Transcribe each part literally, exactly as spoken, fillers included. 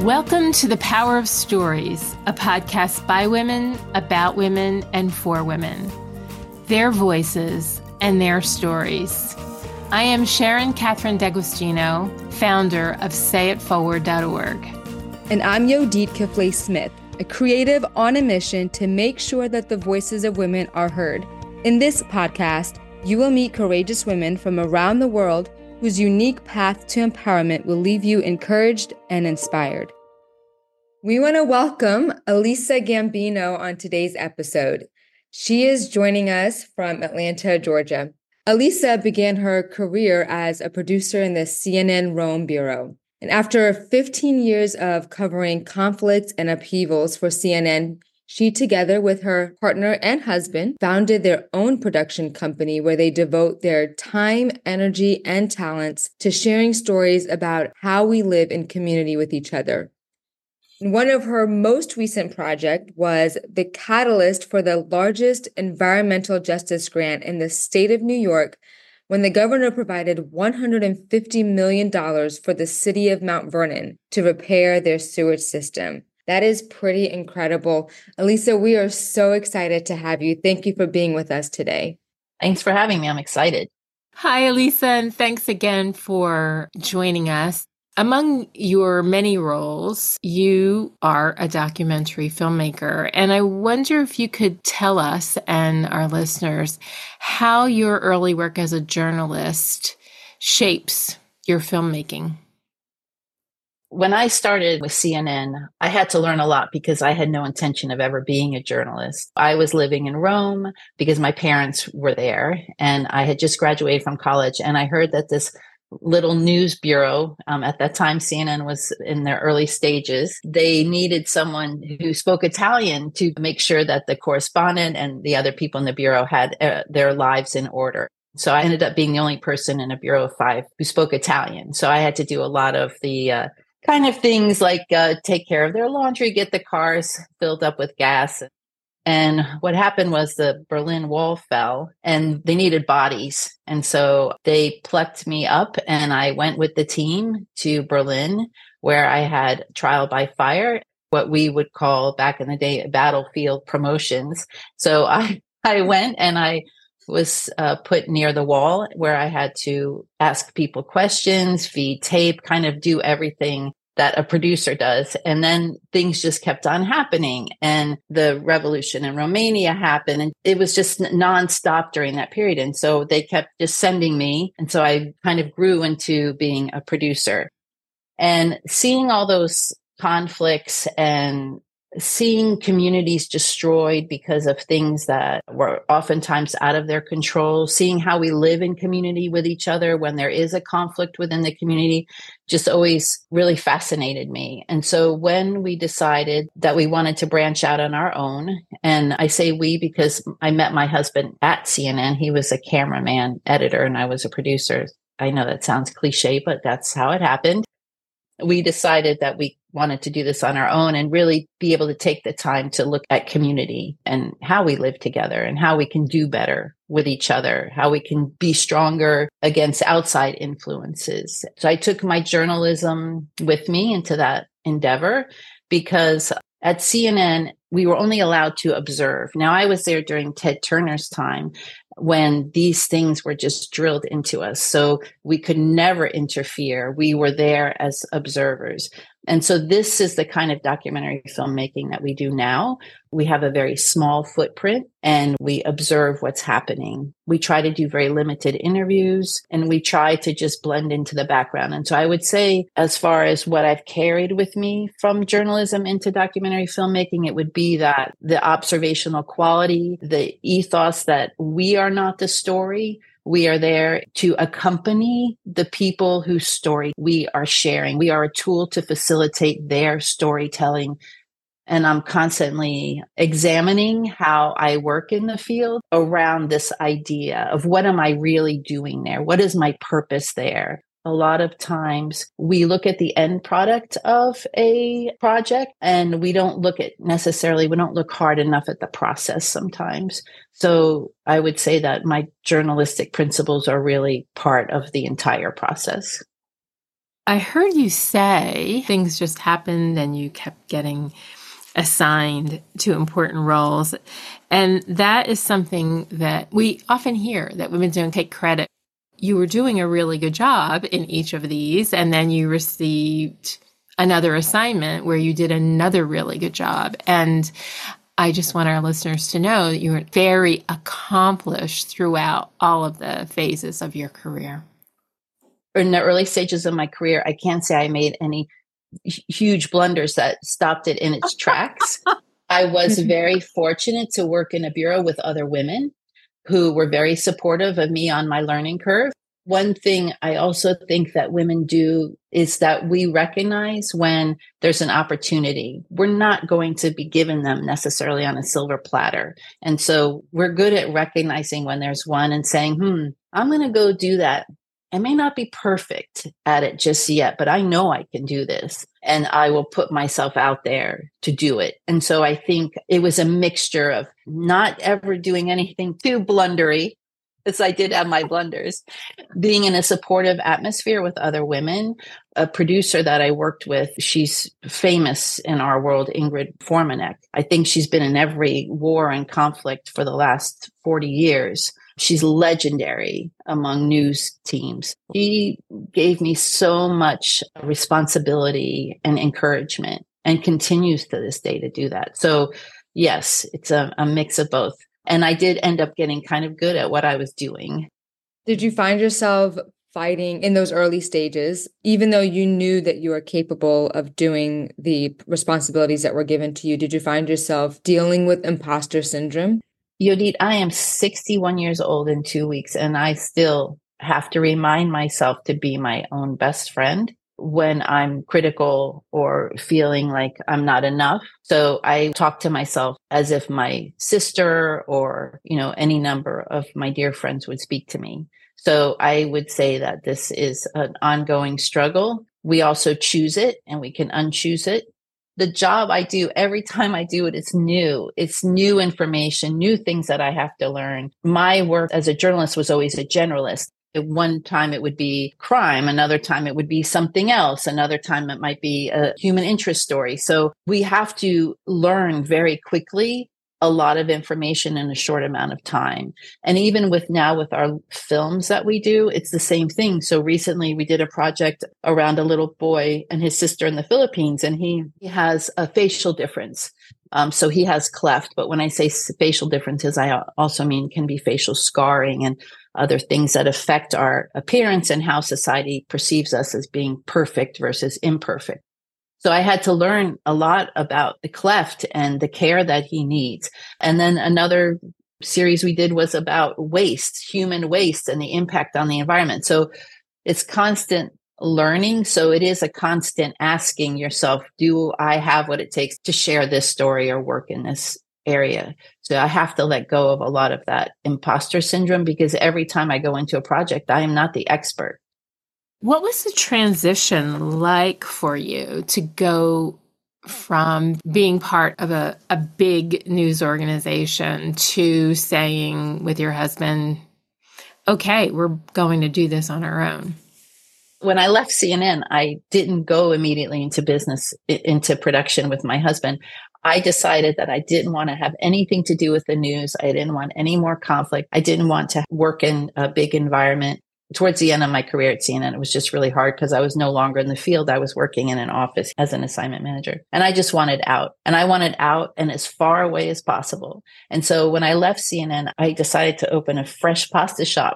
Welcome to The Power of Stories, a podcast by women, about women, and for women. Their voices and their stories. I am Sharon Catherine D'Agostino, founder of say it forward dot org. And I'm Yodit Kiflay-Smith, a creative on a mission to make sure that the voices of women are heard. In this podcast, you will meet courageous women from around the world whose unique path to empowerment will leave you encouraged and inspired. We want to welcome Elisa Gambino on today's episode. She is joining us from Atlanta, Georgia. Elisa began her career as a producer in the C N N Rome Bureau. And after fifteen years of covering conflicts and upheavals for C N N, she, together with her partner and husband, founded their own production company where they devote their time, energy, and talents to sharing stories about how we live in community with each other. One of her most recent projects was the catalyst for the largest environmental justice grant in the state of New York when the governor provided one hundred fifty million dollars for the city of Mount Vernon to repair their sewage system. That is pretty incredible. Elisa, we are so excited to have you. Thank you for being with us today. Thanks for having me. I'm excited. Hi, Elisa, and thanks again for joining us. Among your many roles, you are a documentary filmmaker, and I wonder if you could tell us and our listeners how your early work as a journalist shapes your filmmaking. When I started with C N N, I had to learn a lot because I had no intention of ever being a journalist. I was living in Rome because my parents were there, and I had just graduated from college, and I heard that this little news bureau, um, at that time, C N N was in their early stages. They needed someone who spoke Italian to make sure that the correspondent and the other people in the bureau had uh, their lives in order. So I ended up being the only person in a bureau of five who spoke Italian. So I had to do a lot of the uh, kind of things like uh, take care of their laundry, get the cars filled up with gas. And what happened was the Berlin Wall fell and they needed bodies. And so they plucked me up and I went with the team to Berlin, where I had trial by fire, what we would call back in the day battlefield promotions. So I, I went and I was uh, put near the wall where I had to ask people questions, feed tape, kind of do everything that a producer does. And then things just kept on happening. And the revolution in Romania happened. And it was just nonstop during that period. And so they kept just sending me. And so I kind of grew into being a producer. And seeing all those conflicts and seeing communities destroyed because of things that were oftentimes out of their control, seeing how we live in community with each other when there is a conflict within the community, just always really fascinated me. And so when we decided that we wanted to branch out on our own, and I say we because I met my husband at C N N, he was a cameraman, editor, and I was a producer. I know that sounds cliche, but that's how it happened. We decided that we wanted to do this on our own and really be able to take the time to look at community and how we live together and how we can do better with each other, how we can be stronger against outside influences. So I took my journalism with me into that endeavor because at C N N, we were only allowed to observe. Now, I was there during Ted Turner's time when these things were just drilled into us. So we could never interfere. We were there as observers. And so this is the kind of documentary filmmaking that we do now. We have a very small footprint and we observe what's happening. We try to do very limited interviews and we try to just blend into the background. And so I would say, as far as what I've carried with me from journalism into documentary filmmaking, it would be that the observational quality, the ethos that we are not the story. We are there to accompany the people whose story we are sharing. We are a tool to facilitate their storytelling. And I'm constantly examining how I work in the field around this idea of what am I really doing there? What is my purpose there? A lot of times we look at the end product of a project and we don't look at necessarily, we don't look hard enough at the process sometimes. So I would say that my journalistic principles are really part of the entire process. I heard you say things just happened and you kept getting assigned to important roles. And that is something that we often hear, that women don't take credit. You were doing a really good job in each of these, and then you received another assignment where you did another really good job. And I just want our listeners to know that you were very accomplished throughout all of the phases of your career. In the early stages of my career, I can't say I made any huge blunders that stopped it in its tracks. I was very fortunate to work in a bureau with other women who were very supportive of me on my learning curve. One thing I also think that women do is that we recognize when there's an opportunity. We're not going to be given them necessarily on a silver platter. And so we're good at recognizing when there's one and saying, hmm, I'm going to go do that. I may not be perfect at it just yet, but I know I can do this, and I will put myself out there to do it. And so I think it was a mixture of not ever doing anything too blundery, as I did have my blunders, being in a supportive atmosphere with other women. A producer that I worked with, she's famous in our world, Ingrid Formanek. I think she's been in every war and conflict for the last forty years. She's legendary among news teams. She gave me so much responsibility and encouragement, and continues to this day to do that. So yes, it's a, a mix of both. And I did end up getting kind of good at what I was doing. Did you find yourself fighting in those early stages, even though you knew that you were capable of doing the responsibilities that were given to you? Did you find yourself dealing with imposter syndrome? Yodit, I am sixty-one years old in two weeks, and I still have to remind myself to be my own best friend when I'm critical or feeling like I'm not enough. So I talk to myself as if my sister or, you know, any number of my dear friends would speak to me. So I would say that this is an ongoing struggle. We also choose it, and we can unchoose it. The job I do, every time I do it, it's new. It's new information, new things that I have to learn. My work as a journalist was always a generalist. At one time it would be crime, another time it would be something else, another time it might be a human interest story. So we have to learn very quickly a lot of information in a short amount of time. And even with now with our films that we do, it's the same thing. So recently we did a project around a little boy and his sister in the Philippines, and he, he has a facial difference. Um, so he has cleft. But when I say facial differences, I also mean can be facial scarring and other things that affect our appearance and how society perceives us as being perfect versus imperfect. So I had to learn a lot about the cleft and the care that he needs. And then another series we did was about waste, human waste, and the impact on the environment. So it's constant learning. So it is a constant asking yourself, do I have what it takes to share this story or work in this area? So I have to let go of a lot of that imposter syndrome, because every time I go into a project, I am not the expert. What was the transition like for you to go from being part of a, a big news organization to saying with your husband, okay, we're going to do this on our own? When I left C N N, I didn't go immediately into business, into production with my husband. I decided that I didn't want to have anything to do with the news. I didn't want any more conflict. I didn't want to work in a big environment. Towards the end of my career at C N N, it was just really hard because I was no longer in the field. I was working in an office as an assignment manager, and I just wanted out, and I wanted out and as far away as possible. And so when I left C N N, I decided to open a fresh pasta shop.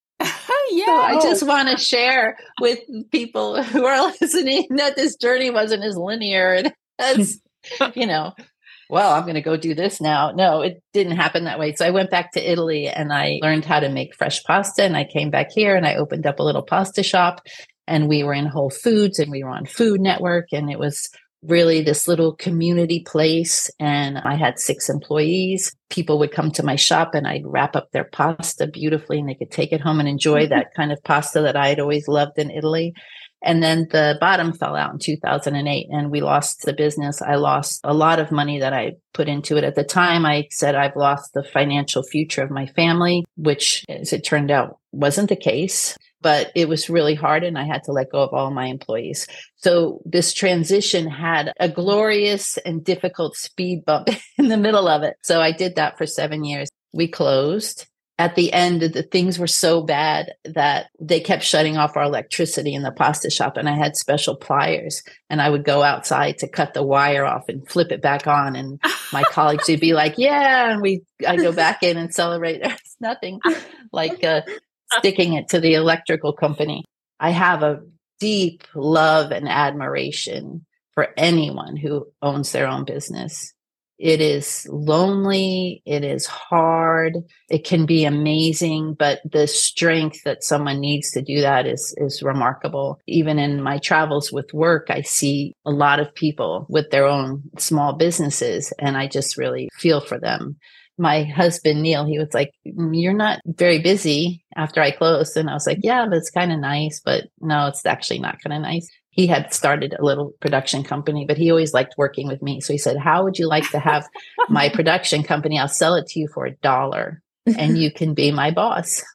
Yeah. So I just want to share with people who are listening that this journey wasn't as linear and as, you know, well, I'm going to go do this now. No, it didn't happen that way. So I went back to Italy and I learned how to make fresh pasta, and I came back here and I opened up a little pasta shop, and we were in Whole Foods and we were on Food Network, and it was really this little community place. And I had six employees. People would come to my shop and I'd wrap up their pasta beautifully, and they could take it home and enjoy that kind of pasta that I had always loved in Italy. And then the bottom fell out in two thousand eight and we lost the business. I lost a lot of money that I put into it. At the time, I said I've lost the financial future of my family, which, as it turned out, wasn't the case. but it was really hard and I had to let go of all my employees. So this transition had a glorious and difficult speed bump in the middle of it. So I did that for seven years. We closed. At the end, the things were so bad that they kept shutting off our electricity in the pasta shop. And I had special pliers and I would go outside to cut the wire off and flip it back on. And my colleagues would be like, yeah. And we, I go back in and celebrate. There's nothing like uh, sticking it to the electrical company. I have a deep love and admiration for anyone who owns their own business. It is lonely. It is hard. It can be amazing, but the strength that someone needs to do that is, is remarkable. Even in my travels with work, I see a lot of people with their own small businesses, and I just really feel for them. My husband, Neil, he was like, you're not very busy after I closed. And I was like, yeah, that's kind of nice, but no, it's actually not kind of nice. He had started a little production company, but he always liked working with me. So he said, how would you like to have my production company? I'll sell it to you for a dollar and you can be my boss.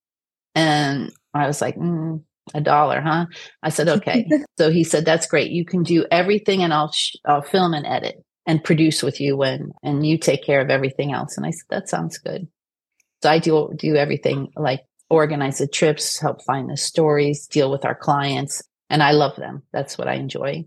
And I was like, mm, a dollar, huh? I said, okay. So he said, that's great. You can do everything and I'll, sh- I'll film and edit and produce with you when, and you take care of everything else. And I said, that sounds good. So I do, do everything, like organize the trips, help find the stories, deal with our clients. And I love them. That's what I enjoy.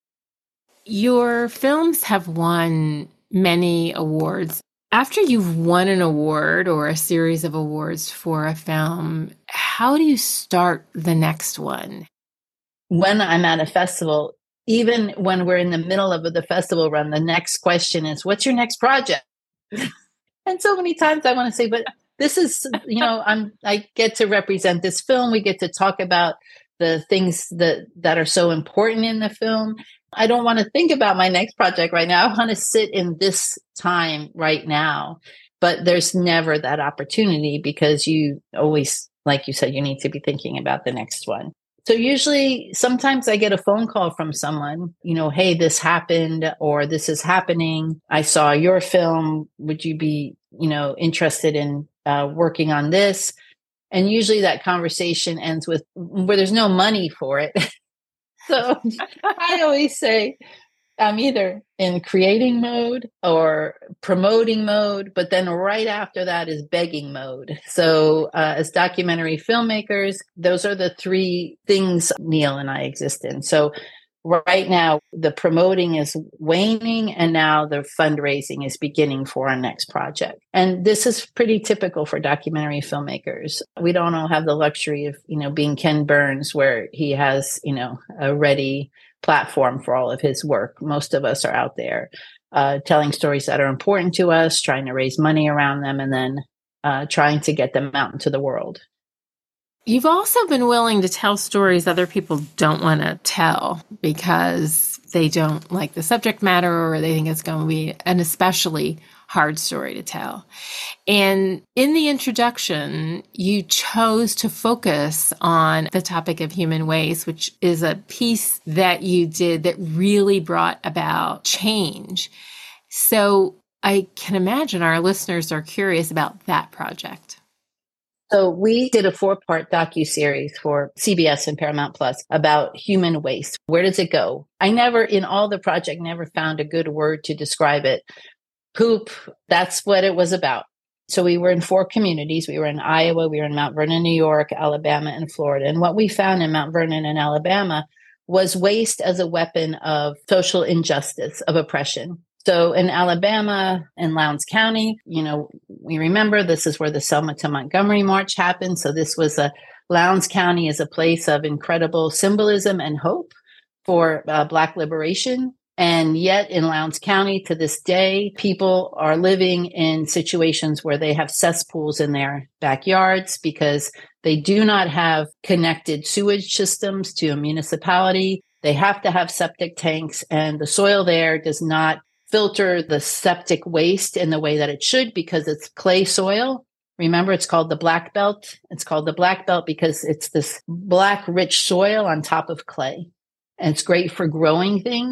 Your films have won many awards. After you've won an award or a series of awards for a film, how do you start the next one? When I'm at a festival, even when we're in the middle of the festival run, the next question is, what's your next project? And so many times I want to say, but this is, you know, I'm, I get to represent this film. We get to talk about the things that, that are so important in the film. I don't want to think about my next project right now. I want to sit in this time right now, but there's never that opportunity because you always, like you said, you need to be thinking about the next one. So usually sometimes I get a phone call from someone, you know, hey, this happened or this is happening. I saw your film. Would you be, you know, interested in uh, working on this? And usually that conversation ends with where there's no money for it. So I always say I'm either in creating mode or promoting mode, but then right after that is begging mode. So uh, as documentary filmmakers, those are the three things Neil and I exist in. So right now, the promoting is waning and now the fundraising is beginning for our next project. And this is pretty typical for documentary filmmakers. We don't all have the luxury of, you know, being Ken Burns where he has, you know, a ready platform for all of his work. Most of us are out there uh, telling stories that are important to us, trying to raise money around them, and then uh, trying to get them out into the world. You've also been willing to tell stories other people don't want to tell because they don't like the subject matter or they think it's going to be an especially hard story to tell. And in the introduction, you chose to focus on the topic of human waste, which is a piece that you did that really brought about change. So I can imagine our listeners are curious about that project. So we did a four-part docuseries for C B S and Paramount Plus about human waste. Where does it go? I never, in all the project, never found a good word to describe it. Poop, that's what it was about. So we were in four communities. We were in Iowa, we were in Mount Vernon, New York, Alabama, and Florida. And what we found in Mount Vernon and Alabama was waste as a weapon of social injustice, of oppression. So in Alabama and Lowndes County, you know, we remember this is where the Selma to Montgomery March happened. So this was a, Lowndes County is a place of incredible symbolism and hope for uh, Black liberation. And yet in Lowndes County to this day, people are living in situations where they have cesspools in their backyards because they do not have connected sewage systems to a municipality. They have to have septic tanks, and the soil there does not filter the septic waste in the way that it should because it's clay soil. Remember, it's called the black belt. It's called the black belt because it's this black, rich soil on top of clay. And it's great for growing things,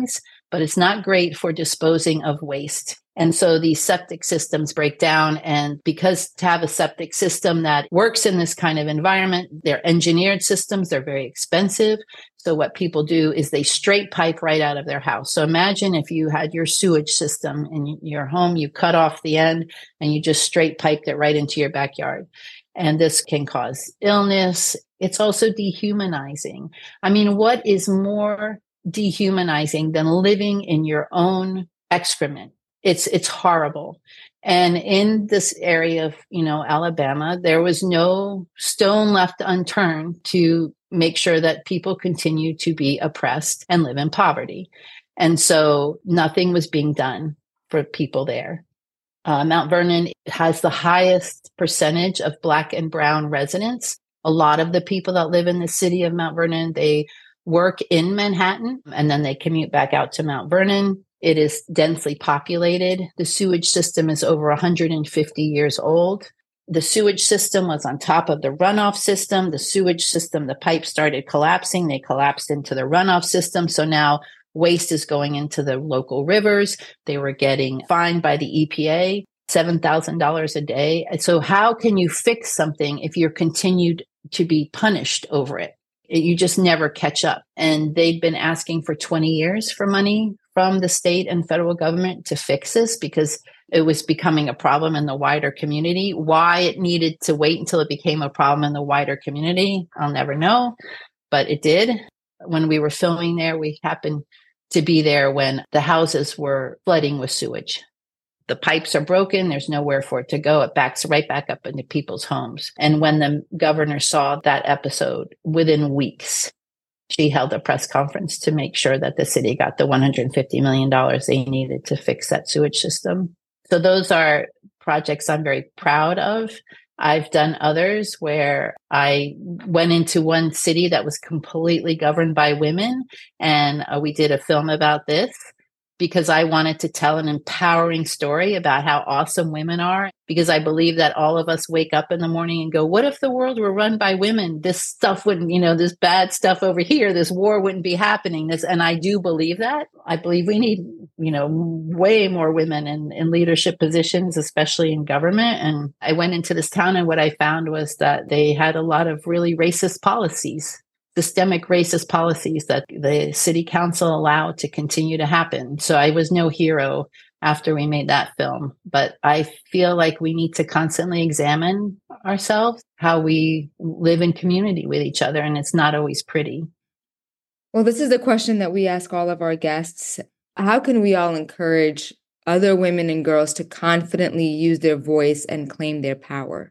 but it's not great for disposing of waste. And so these septic systems break down. And because to have a septic system that works in this kind of environment, they're engineered systems, they're very expensive. So what people do is they straight pipe right out of their house. So imagine if you had your sewage system in your home, you cut off the end and you just straight piped it right into your backyard. And this can cause illness. It's also dehumanizing. I mean, what is more dehumanizing than living in your own excrement? It's it's horrible. And in this area of, you know, Alabama, there was no stone left unturned to make sure that people continue to be oppressed and live in poverty. And so nothing was being done for people there. Uh, Mount Vernon has the highest percentage of Black and Brown residents. A lot of the people that live in the city of Mount Vernon, they work in Manhattan and then they commute back out to Mount Vernon. It is densely populated. The sewage system is over one hundred fifty years old. The sewage system was on top of the runoff system. The sewage system, the pipes started collapsing. They collapsed into the runoff system. So now waste is going into the local rivers. They were getting fined by the E P A, seven thousand dollars a day. And so how can you fix something if you're continued to be punished over it? You just never catch up. And they'd been asking for twenty years for money from the state and federal government to fix this because it was becoming a problem in the wider community. Why it needed to wait until it became a problem in the wider community, I'll never know, but it did. When we were filming there, we happened to be there when the houses were flooding with sewage. The pipes are broken. There's nowhere for it to go. It backs right back up into people's homes. And when the governor saw that episode, within weeks, she held a press conference to make sure that the city got the one hundred fifty million dollars they needed to fix that sewage system. So those are projects I'm very proud of. I've done others where I went into one city that was completely governed by women, and uh, we did a film about this because I wanted to tell an empowering story about how awesome women are, because I believe that all of us wake up in the morning and go, what if the world were run by women? This stuff wouldn't, you know, this bad stuff over here, this war wouldn't be happening. This, and I do believe that. I believe we need, you know, way more women in, in leadership positions, especially in government. And I went into this town and what I found was that they had a lot of really racist policies. Systemic racist policies that the city council allowed to continue to happen. So I was no hero after we made that film, but I feel like we need to constantly examine ourselves, how we live in community with each other, and it's not always pretty. Well, this is a question that we ask all of our guests. How can we all encourage other women and girls to confidently use their voice and claim their power?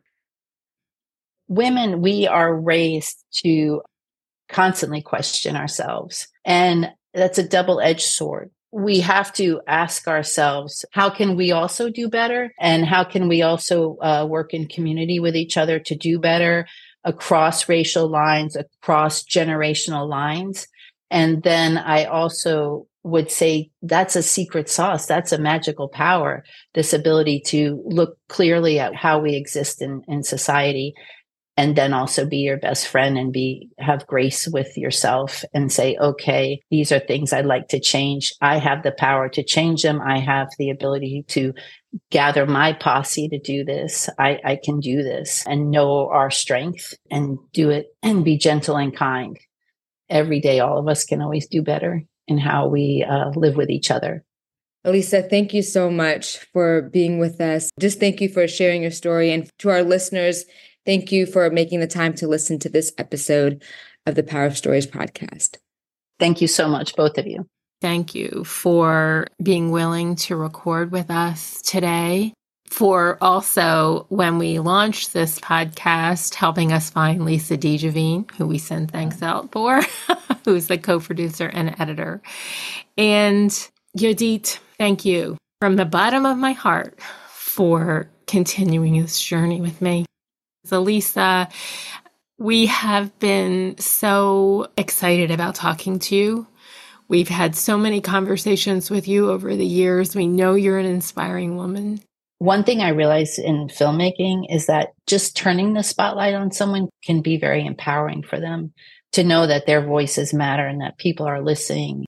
Women, we are raised to constantly question ourselves. And that's a double-edged sword. We have to ask ourselves, how can we also do better? And how can we also uh, work in community with each other to do better across racial lines, across generational lines? And then I also would say that's a secret sauce. That's a magical power, this ability to look clearly at how we exist in, in society. And then also be your best friend and be have grace with yourself and say, okay, these are things I'd like to change. I have the power to change them. I have the ability to gather my posse to do this. I, I can do this and know our strength and do it and be gentle and kind. Every day, all of us can always do better in how we uh, live with each other. Elisa, thank you so much for being with us. Just thank you for sharing your story. And to our listeners, thank you for making the time to listen to this episode of the Power of Stories podcast. Thank you so much, both of you. Thank you for being willing to record with us today, for also, when we launched this podcast, helping us find Lisa DeGiovine, who we send thanks out for, who's the co-producer and editor. And Yodit, thank you from the bottom of my heart for continuing this journey with me. So Lisa, we have been so excited about talking to you. We've had so many conversations with you over the years. We know you're an inspiring woman. One thing I realized in filmmaking is that just turning the spotlight on someone can be very empowering for them to know that their voices matter and that people are listening.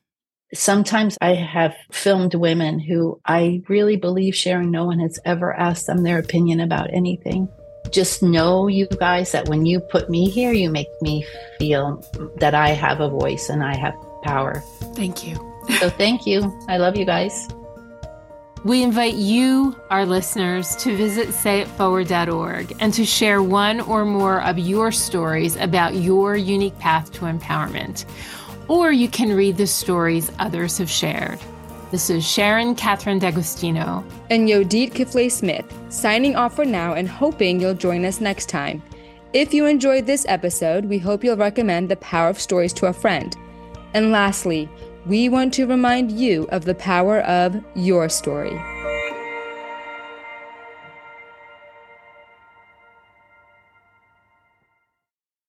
sometimes I have filmed women who I really believe, Sharon, no one has ever asked them their opinion about anything. Just know, you guys, that when you put me here, you make me feel that I have a voice and I have power. Thank you. So thank you. I love you guys. We invite you, our listeners, to visit say it forward dot org and to share one or more of your stories about your unique path to empowerment. Or you can read the stories others have shared. This is Sharon Catherine D'Agostino and Yodit Kiflay-Smith, signing off for now and hoping you'll join us next time. If you enjoyed this episode, we hope you'll recommend The Power of Stories to a friend. And lastly, we want to remind you of the power of your story.